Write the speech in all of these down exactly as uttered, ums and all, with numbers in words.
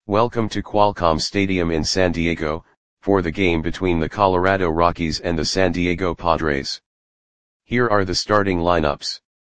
Welcome to Qualcomm Stadium in San Diego, for the game between the Colorado Rockies and the San Diego Padres. Here are the starting lineups.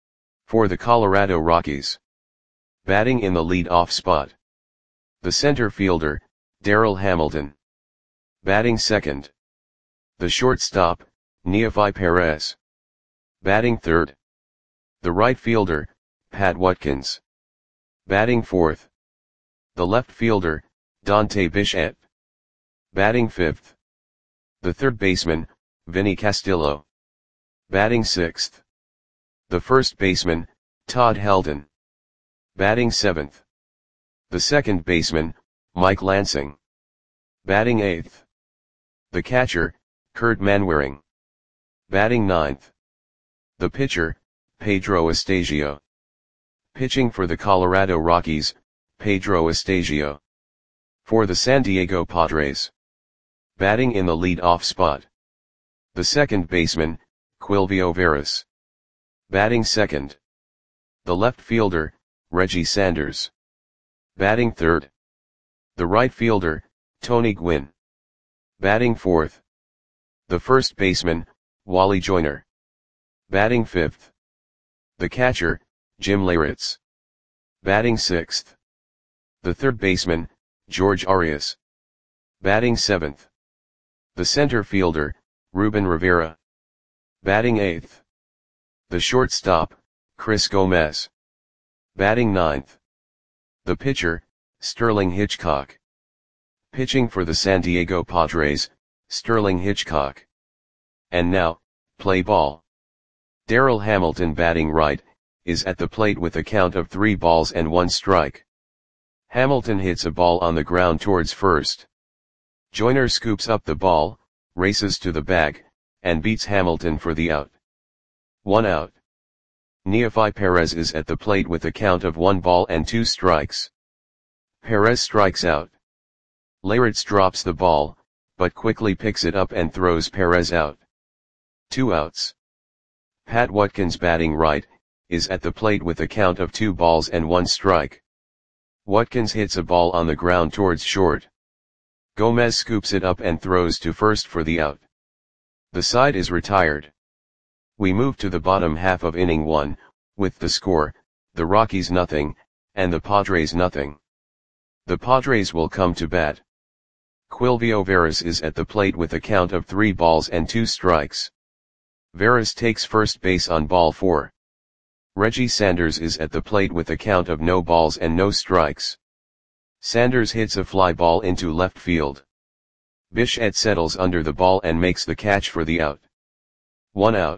For the Colorado Rockies. Batting in the lead-off spot. The center fielder, Darryl Hamilton. Batting second. The shortstop, Neofi Perez. Batting third. The right fielder, Pat Watkins. Batting fourth. The left fielder, Dante Bichette. Batting fifth. The third baseman, Vinny Castillo. Batting sixth. The first baseman, Todd Helton. Batting seventh. The second baseman, Mike Lansing. Batting eighth. The catcher, Kurt Manwaring. Batting ninth. The pitcher, Pedro Estasio. Pitching for the Colorado Rockies, Pedro Estasio. For the San Diego Padres. Batting in the lead-off spot. The second baseman, Quilvio Veras. Batting second. The left fielder, Reggie Sanders. Batting third. The right fielder, Tony Gwynn. Batting fourth. The first baseman, Wally Joyner. Batting fifth. The catcher, Jim Leyritz. Batting sixth. The third baseman, George Arias. Batting seventh. The center fielder, Ruben Rivera. Batting eighth. The shortstop, Chris Gomez. Batting ninth. The pitcher, Sterling Hitchcock. Pitching for the San Diego Padres, Sterling Hitchcock. And now, play ball. Darryl Hamilton, batting right, is at the plate with a count of three balls and one strike. Hamilton hits a ball on the ground towards first. Joyner scoops up the ball, races to the bag, and beats Hamilton for the out. One out. Neofi Perez is at the plate with a count of one ball and two strikes. Perez strikes out. Leyritz drops the ball, but quickly picks it up and throws Perez out. Two outs. Pat Watkins, batting right, is at the plate with a count of two balls and one strike. Watkins hits a ball on the ground towards short. Gomez scoops it up and throws to first for the out. The side is retired. We move to the bottom half of inning one, with the score, the Rockies nothing, and the Padres nothing. The Padres will come to bat. Quilvio Veras is at the plate with a count of three balls and two strikes. Veras takes first base on ball four. Reggie Sanders is at the plate with a count of no balls and no strikes. Sanders hits a fly ball into left field. Bichette settles under the ball and makes the catch for the out. One out.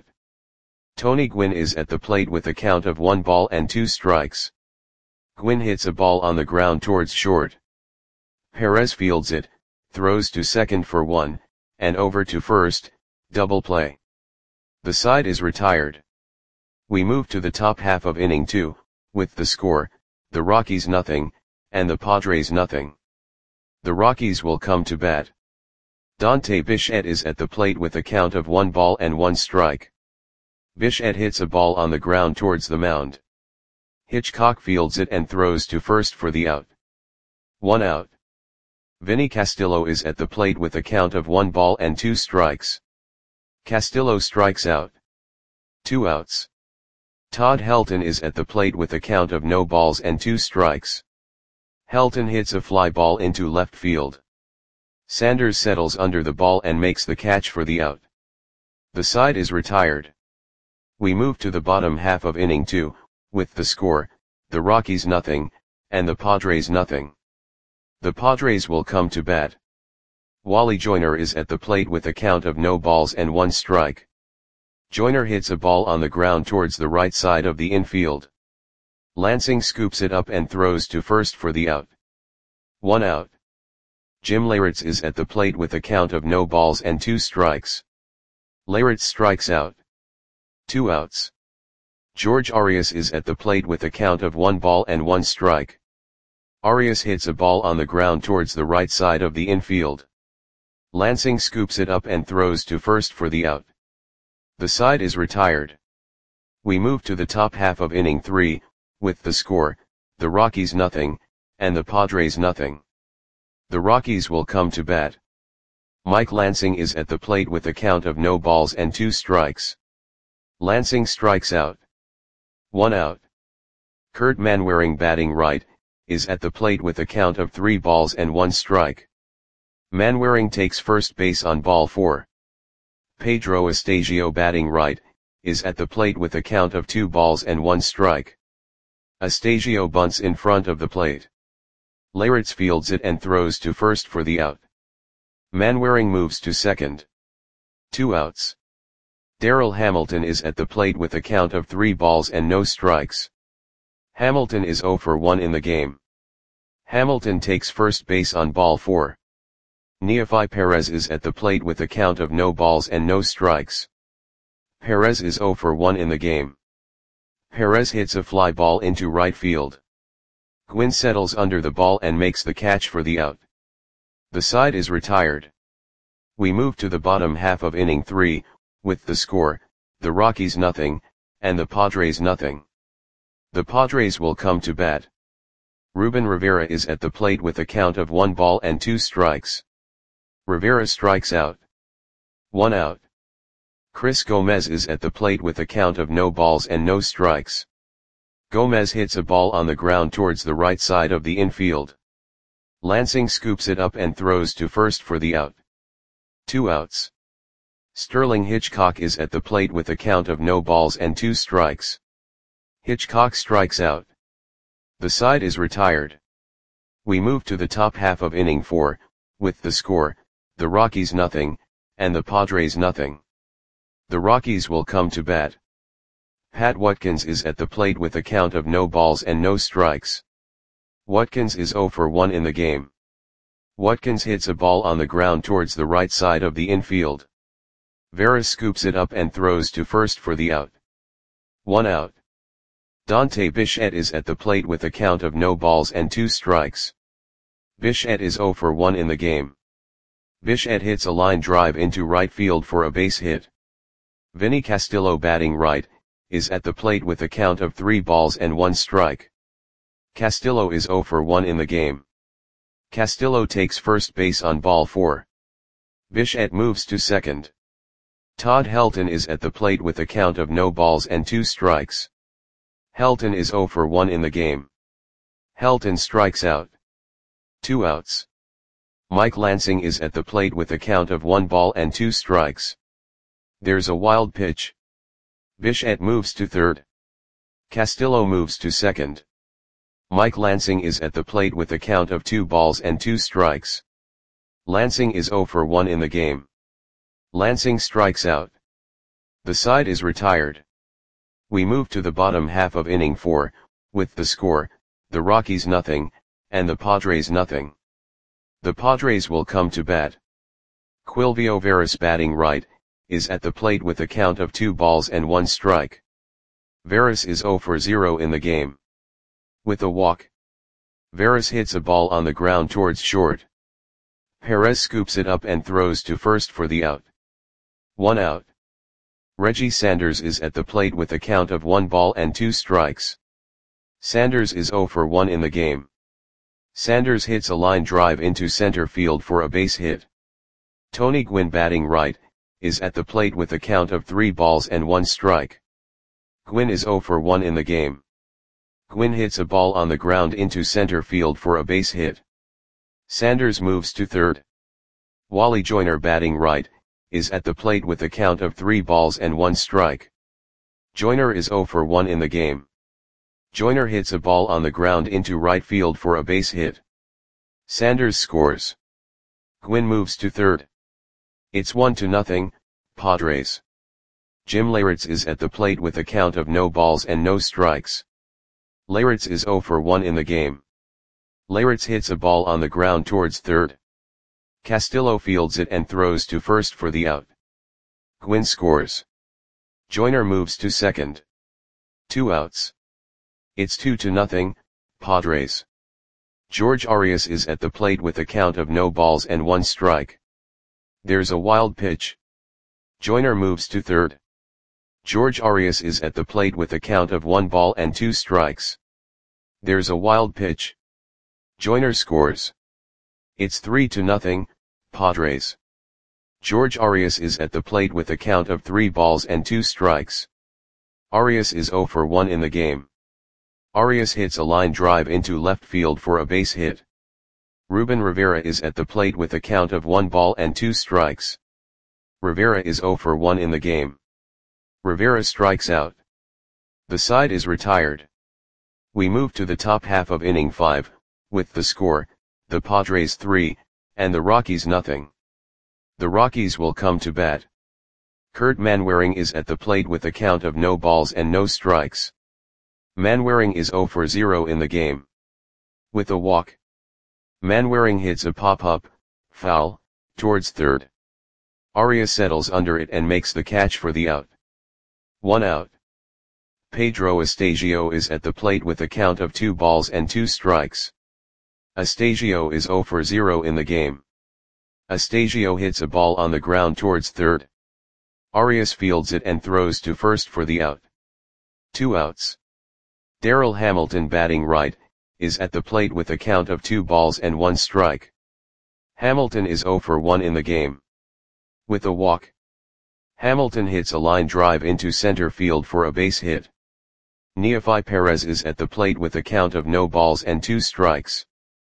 Tony Gwynn is at the plate with a count of one ball and two strikes. Gwynn hits a ball on the ground towards short. Perez fields it, throws to second for one, and over to first, double play. The side is retired. We move to the top half of inning two, with the score, the Rockies nothing, and the Padres nothing. The Rockies will come to bat. Dante Bichette is at the plate with a count of one ball and one strike. Bichette hits a ball on the ground towards the mound. Hitchcock fields it and throws to first for the out. One out. Vinny Castillo is at the plate with a count of one ball and two strikes. Castillo strikes out. Two outs. Todd Helton is at the plate with a count of no balls and two strikes. Helton hits a fly ball into left field. Sanders settles under the ball and makes the catch for the out. The side is retired. We move to the bottom half of inning two, with the score, the Rockies nothing, and the Padres nothing. The Padres will come to bat. Wally Joyner is at the plate with a count of no balls and one strike. Joyner hits a ball on the ground towards the right side of the infield. Lansing scoops it up and throws to first for the out. One out. Jim Leyritz is at the plate with a count of no balls and two strikes. Leyritz strikes out. Two outs. George Arias is at the plate with a count of one ball and one strike. Arias hits a ball on the ground towards the right side of the infield. Lansing scoops it up and throws to first for the out. The side is retired. We move to the top half of inning three, with the score, the Rockies nothing, and the Padres nothing. The Rockies will come to bat. Mike Lansing is at the plate with a count of no balls and two strikes. Lansing strikes out. One out. Kurt Manwaring, batting right, is at the plate with a count of three balls and one strike. Manwaring takes first base on ball four. Pedro Astasio, batting right, is at the plate with a count of two balls and one strike. Astasio bunts in front of the plate. Leyritz fields it and throws to first for the out. Manwaring moves to second. Two outs. Darrell Hamilton is at the plate with a count of three balls and no strikes. Hamilton is oh for one in the game. Hamilton takes first base on ball four. Neofi Perez is at the plate with a count of no balls and no strikes. Perez is oh for one in the game. Perez hits a fly ball into right field. Gwynn settles under the ball and makes the catch for the out. The side is retired. We move to the bottom half of inning three, with the score, the Rockies nothing, and the Padres nothing. The Padres will come to bat. Ruben Rivera is at the plate with a count of one ball and two strikes. Rivera strikes out. One out. Chris Gomez is at the plate with a count of no balls and no strikes. Gomez hits a ball on the ground towards the right side of the infield. Lansing scoops it up and throws to first for the out. Two outs. Sterling Hitchcock is at the plate with a count of no balls and two strikes. Hitchcock strikes out. The side is retired. We move to the top half of inning four, with the score, the Rockies nothing, and the Padres nothing. The Rockies will come to bat. Pat Watkins is at the plate with a count of no balls and no strikes. Watkins is oh for one in the game. Watkins hits a ball on the ground towards the right side of the infield. Veras scoops it up and throws to first for the out. One out. Dante Bichette is at the plate with a count of no balls and two strikes. Bichette is oh for one in the game. Bichette hits a line drive into right field for a base hit. Vinny Castillo, batting right, is at the plate with a count of three balls and one strike. Castillo is oh for one in the game. Castillo takes first base on ball four. Bichette moves to second. Todd Helton is at the plate with a count of no balls and two strikes. Helton is oh for one in the game. Helton strikes out. Two outs. Mike Lansing is at the plate with a count of one ball and two strikes. There's a wild pitch. Bichette moves to third. Castillo moves to second. Mike Lansing is at the plate with a count of two balls and two strikes. Lansing is oh for one in the game. Lansing strikes out. The side is retired. We move to the bottom half of inning four, with the score, the Rockies nothing, and the Padres nothing. The Padres will come to bat. Quilvio Veras, batting right, is at the plate with a count of two balls and one strike. Veras is oh for zero in the game. With a walk. Veras hits a ball on the ground towards short. Perez scoops it up and throws to first for the out. One out. Reggie Sanders is at the plate with a count of one ball and two strikes. Sanders is oh for one in the game. Sanders hits a line drive into center field for a base hit. Tony Gwynn, batting right, is at the plate with a count of three balls and one strike. Gwynn is oh for one in the game. Gwynn hits a ball on the ground into center field for a base hit. Sanders moves to third. Wally Joyner, batting right, is at the plate with a count of three balls and one strike. Joyner is oh for one in the game. Joyner hits a ball on the ground into right field for a base hit. Sanders scores. Gwynn moves to third. It's one to nothing, Padres. Jim Leyritz is at the plate with a count of no balls and no strikes. Leyritz is oh for one in the game. Leyritz hits a ball on the ground towards third. Castillo fields it and throws to first for the out. Gwynn scores. Joyner moves to second. Two outs. It's two to nothing, Padres. George Arias is at the plate with a count of no balls and one strike. There's a wild pitch. Joyner moves to third. George Arias is at the plate with a count of one ball and two strikes. There's a wild pitch. Joyner scores. It's three to nothing, Padres. George Arias is at the plate with a count of three balls and two strikes. Arias is zero for one in the game. Arias hits a line drive into left field for a base hit. Ruben Rivera is at the plate with a count of one ball and two strikes. Rivera is zero for one in the game. Rivera strikes out. The side is retired. We move to the top half of inning five, with the score, the Padres three, and the Rockies nothing. The Rockies will come to bat. Kurt Manwaring is at the plate with a count of no balls and no strikes. Manwaring is zero for zero in the game. With a walk. Manwaring hits a pop-up, foul, towards third. Arias settles under it and makes the catch for the out. One out. Pedro Astasio is at the plate with a count of two balls and two strikes. Astasio is zero for zero in the game. Astasio hits a ball on the ground towards third. Arias fields it and throws to first for the out. Two outs. Darrell Hamilton, batting right, is at the plate with a count of two balls and one strike. Hamilton is zero for one in the game. With a walk. Hamilton hits a line drive into center field for a base hit. Neefi Perez is at the plate with a count of no balls and two strikes.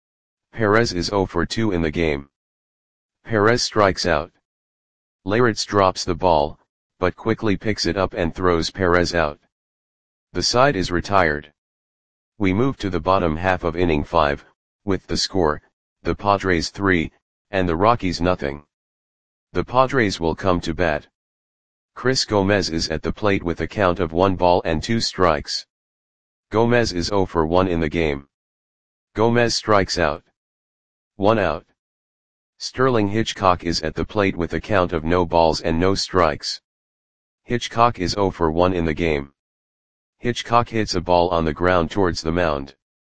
Perez is zero for two in the game. Perez strikes out. Leyritz drops the ball, but quickly picks it up and throws Perez out. The side is retired. We move to the bottom half of inning five, with the score, the Padres three, and the Rockies nothing. The Padres will come to bat. Chris Gomez is at the plate with a count of one ball and two strikes. Gomez is zero for one in the game. Gomez strikes out. One out. Sterling Hitchcock is at the plate with a count of no balls and no strikes. Hitchcock is zero for one in the game. Hitchcock hits a ball on the ground towards the mound.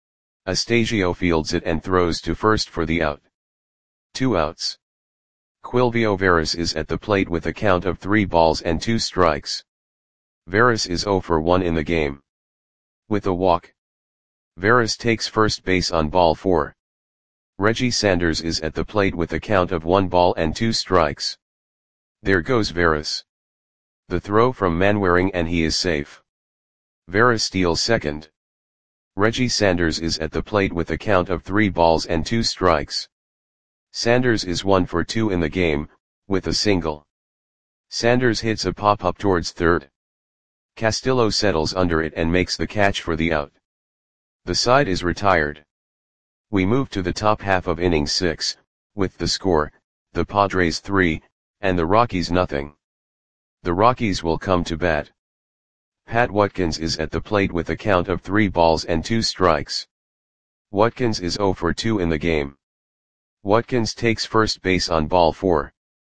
Astasio fields it and throws to first for the out. Two outs. Quilvio Veras is at the plate with a count of three balls and two strikes. Veras is zero for one in the game. With a walk. Veras takes first base on ball four. Reggie Sanders is at the plate with a count of one ball and two strikes. There goes Veras. The throw from Manwaring and he is safe. Veras steals second. Reggie Sanders is at the plate with a count of three balls and two strikes. Sanders is one for two in the game, with a single. Sanders hits a pop-up towards third. Castillo settles under it and makes the catch for the out. The side is retired. We move to the top half of inning six, with the score, the Padres three, and the Rockies nothing. The Rockies will come to bat. Pat Watkins is at the plate with a count of three balls and two strikes. Watkins is zero for two in the game. Watkins takes first base on ball four.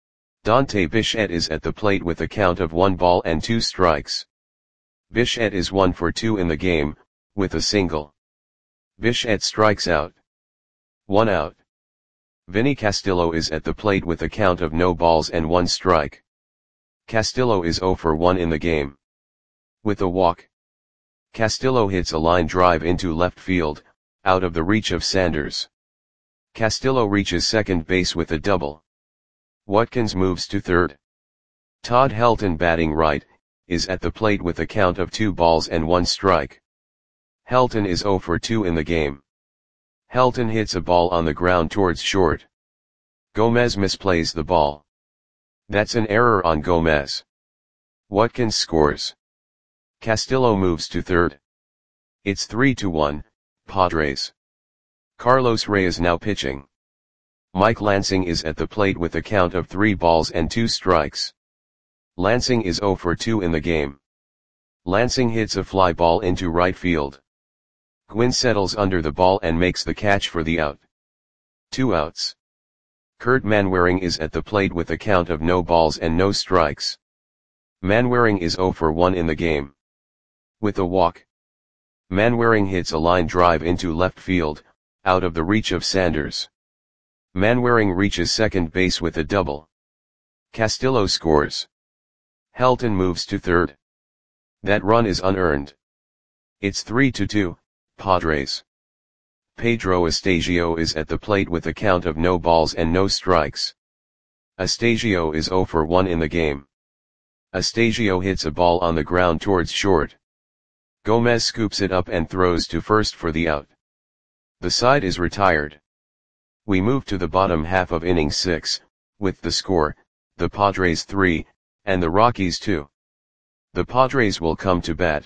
Dante Bichette is at the plate with a count of one ball and two strikes. Bichette is one for two in the game, with a single. Bichette strikes out. One out. Vinny Castillo is at the plate with a count of no balls and one strike. Castillo is zero for one in the game. With a walk. Castillo hits a line drive into left field, out of the reach of Sanders. Castillo reaches second base with a double. Watkins moves to third. Todd Helton, batting right, is at the plate with a count of two balls and one strike. Helton is zero for two in the game. Helton hits a ball on the ground towards short. Gomez misplays the ball. That's an error on Gomez. Watkins scores. Castillo moves to third. It's three to one, Padres. Carlos Reyes now pitching. Mike Lansing is at the plate with a count of three balls and two strikes. Lansing is zero for two in the game. Lansing hits a fly ball into right field. Gwynn settles under the ball and makes the catch for the out. Two outs. Kurt Manwaring is at the plate with a count of no balls and no strikes. Manwaring is zero for one in the game. With a walk. Manwaring hits a line drive into left field, out of the reach of Sanders. Manwaring reaches second base with a double. Castillo scores. Helton moves to third. That run is unearned. It's three to two, Padres. Pedro Astasio is at the plate with a count of no balls and no strikes. Astasio is zero for one in the game. Astasio hits a ball on the ground towards short. Gomez scoops it up and throws to first for the out. The side is retired. We move to the bottom half of inning six, with the score, the Padres three, and the Rockies two. The Padres will come to bat.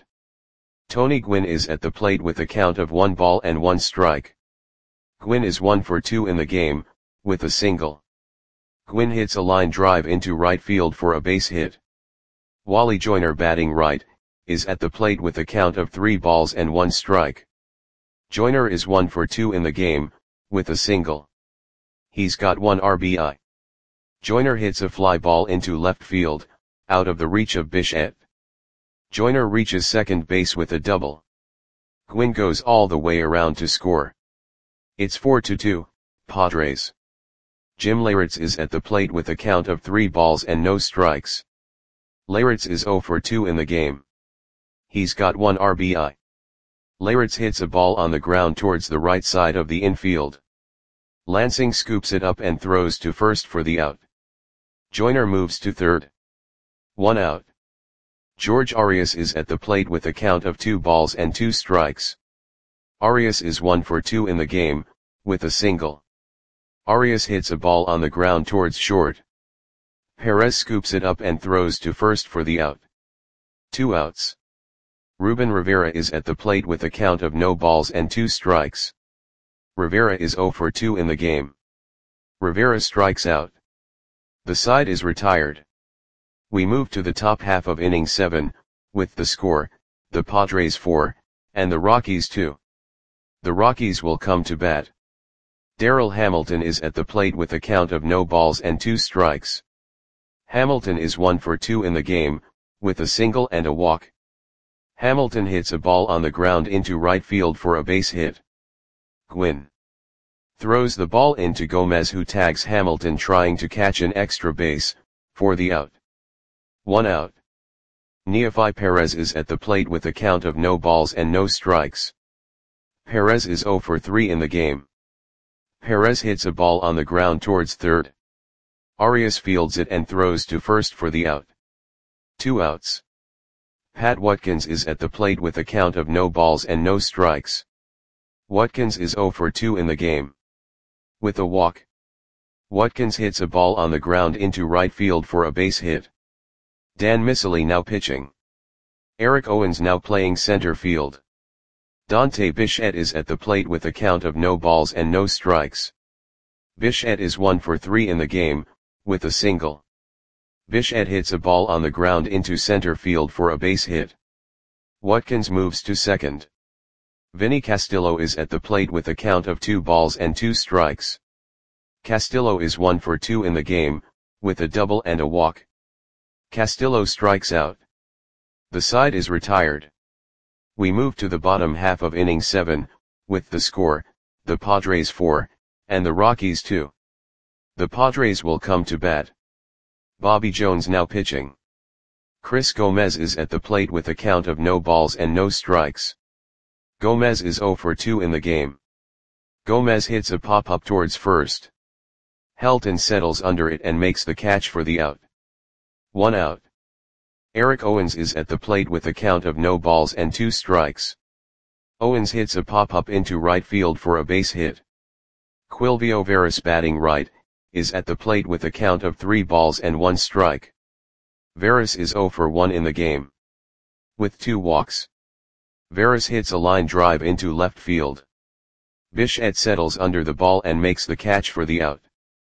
Tony Gwynn is at the plate with a count of one ball and one strike. Gwynn is one for two in the game, with a single. Gwynn hits a line drive into right field for a base hit. Wally Joyner, batting right, is at the plate with a count of three balls and one strike. Joyner is one for two in the game, with a single. He's got one R B I. Joyner hits a fly ball into left field, out of the reach of Bichette. Joyner reaches second base with a double. Gwynn goes all the way around to score. It's four to two, Padres. Jim Leyritz is at the plate with a count of three balls and no strikes. Leyritz is zero for two in the game. He's got one R B I. Leyritz hits a ball on the ground towards the right side of the infield. Lansing scoops it up and throws to first for the out. Joyner moves to third. One out. George Arias is at the plate with a count of two balls and two strikes. Arias is one for two in the game, with a single. Arias hits a ball on the ground towards short. Perez scoops it up and throws to first for the out. Two outs. Ruben Rivera is at the plate with a count of no balls and two strikes. Rivera is zero for two in the game. Rivera strikes out. The side is retired. We move to the top half of inning seven, with the score, the Padres four, and the Rockies two. The Rockies will come to bat. Darryl Hamilton is at the plate with a count of no balls and two strikes. Hamilton is one for two in the game, with a single and a walk. Hamilton hits a ball on the ground into right field for a base hit. Gwynn throws the ball into Gomez, who tags Hamilton trying to catch an extra base, for the out. One out. Neefi Perez is at the plate with a count of no balls and no strikes. Perez is zero for three in the game. Perez hits a ball on the ground towards third. Arias fields it and throws to first for the out. Two outs. Pat Watkins is at the plate with a count of no balls and no strikes. Watkins is zero for two in the game. With a walk. Watkins hits a ball on the ground into right field for a base hit. Dan Miceli now pitching. Eric Owens now playing center field. Dante Bichette is at the plate with a count of no balls and no strikes. Bichette is one for three in the game, with a single. Bichette hits a ball on the ground into center field for a base hit. Watkins moves to second. Vinny Castillo is at the plate with a count of two balls and two strikes. Castillo is one for two in the game, with a double and a walk. Castillo strikes out. The side is retired. We move to the bottom half of inning seven, with the score, the Padres four, and the Rockies two. The Padres will come to bat. Bobby Jones now pitching. Chris Gomez is at the plate with a count of no balls and no strikes. Gomez is zero for two in the game. Gomez hits a pop-up towards first. Helton settles under it and makes the catch for the out. One out. Eric Owens is at the plate with a count of no balls and two strikes. Owens hits a pop-up into right field for a base hit. Quilvio Veras, batting right, is at the plate with a count of three balls and one strike. Veras is zero for one in the game. With two walks. Veras hits a line drive into left field. Bichette settles under the ball and makes the catch for the out.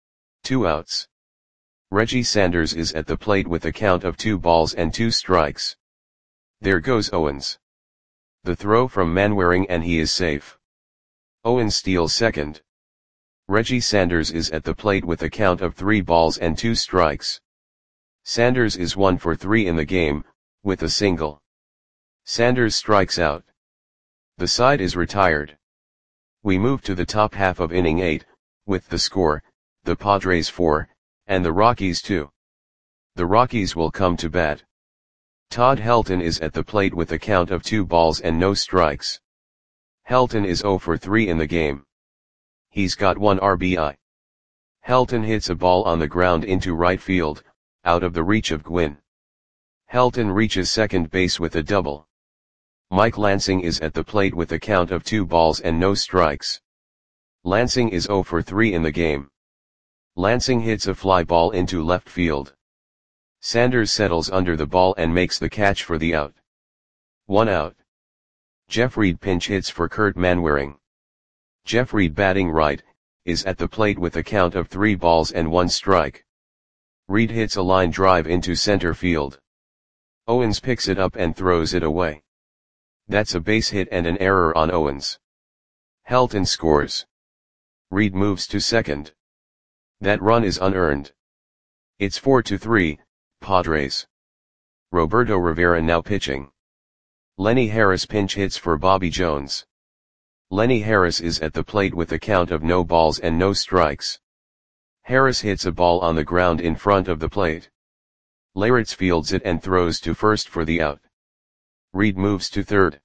Two outs. Reggie Sanders is at the plate with a count of two balls and two strikes. There goes Owens. The throw from Manwaring and he is safe. Owens steals second. Reggie Sanders is at the plate with a count of three balls and two strikes. Sanders is one for three in the game, with a single. Sanders strikes out. The side is retired. We move to the top half of inning eight, with the score, the Padres four, and the Rockies two. The Rockies will come to bat. Todd Helton is at the plate with a count of two balls and no strikes. Helton is zero for three in the game. He's got one R B I. Helton hits a ball on the ground into right field, out of the reach of Gwynn. Helton reaches second base with a double. Mike Lansing is at the plate with a count of two balls and no strikes. Lansing is zero for three in the game. Lansing hits a fly ball into left field. Sanders settles under the ball and makes the catch for the out. One out. Jeff Reed pinch hits for Kurt Manwaring. Jeff Reed, batting right, is at the plate with a count of three balls and one strike. Reed hits a line drive into center field. Owens picks it up and throws it away. That's a base hit and an error on Owens. Helton scores. Reed moves to second. That run is unearned. It's four to three, Padres. Roberto Rivera now pitching. Lenny Harris pinch hits for Bobby Jones. Lenny Harris is at the plate with a count of no balls and no strikes. Harris hits a ball on the ground in front of the plate. Leyritz fields it and throws to first for the out. Reed moves to third.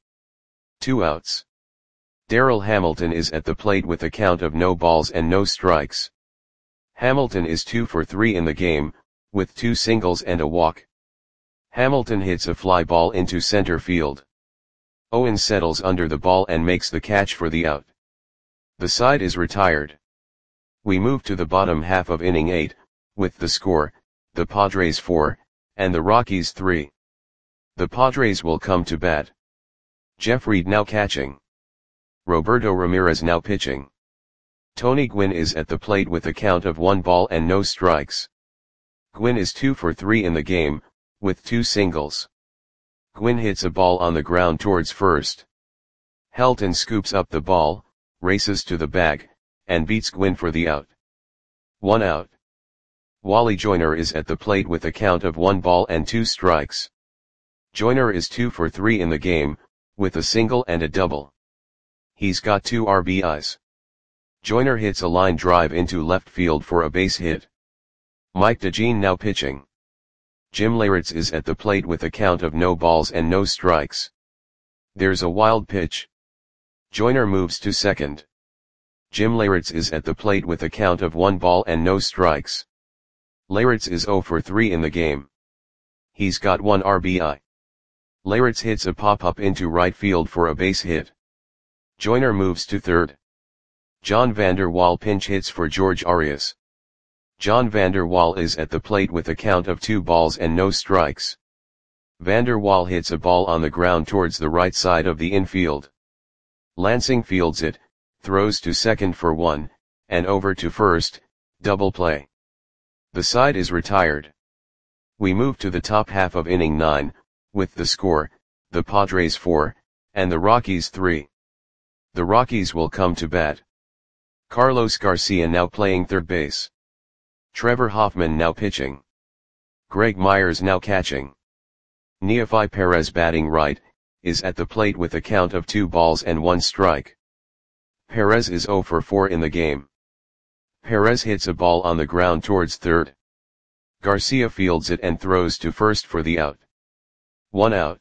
Two outs. Darryl Hamilton is at the plate with a count of no balls and no strikes. Hamilton is two for three in the game, with two singles and a walk. Hamilton hits a fly ball into center field. Owens settles under the ball and makes the catch for the out. The side is retired. We move to the bottom half of inning eight, with the score, the Padres four, and the Rockies three. The Padres will come to bat. Jeff Reed now catching. Roberto Ramirez now pitching. Tony Gwynn is at the plate with a count of one ball and no strikes. Gwynn is two for three in the game, with two singles. Gwynn hits a ball on the ground towards first. Helton scoops up the ball, races to the bag, and beats Gwynn for the out. One out. Wally Joyner is at the plate with a count of one ball and two strikes. Joyner is two for three in the game, with a single and a double. He's got two R B Is. Joyner hits a line drive into left field for a base hit. Mike DeJean now pitching. Jim Leyritz is at the plate with a count of no balls and no strikes. There's a wild pitch. Joyner moves to second. Jim Leyritz is at the plate with a count of one ball and no strikes. Leyritz is zero for three in the game. He's got one R B I. Leyritz hits a pop-up into right field for a base hit. Joyner moves to third. John Vander Wal pinch hits for George Arias. John Vander Wal is at the plate with a count of two balls and no strikes. Vander Wal hits a ball on the ground towards the right side of the infield. Lansing fields it, throws to second for one, and over to first, double play. The side is retired. We move to the top half of inning nine, with the score, the Padres four, and the Rockies three. The Rockies will come to bat. Carlos Garcia now playing third base. Trevor Hoffman now pitching. Greg Myers now catching. Neofi Perez, batting right, is at the plate with a count of two balls and one strike. Perez is zero for four in the game. Perez hits a ball on the ground towards third. Garcia fields it and throws to first for the out. One out.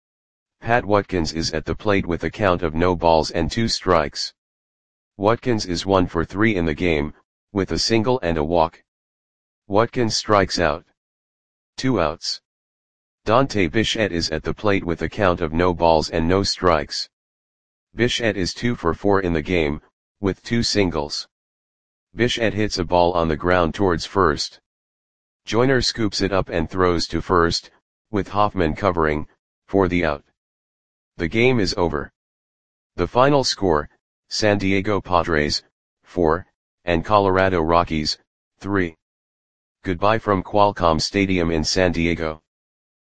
Pat Watkins is at the plate with a count of no balls and two strikes. Watkins is one for three in the game, with a single and a walk. Watkins strikes out. Two outs. Dante Bichette is at the plate with a count of no balls and no strikes. Bichette is two for four in the game, with two singles. Bichette hits a ball on the ground towards first. Joyner scoops it up and throws to first, with Hoffman covering, for the out. The game is over. The final score, San Diego Padres, four, and Colorado Rockies, three. Goodbye from Qualcomm Stadium in San Diego.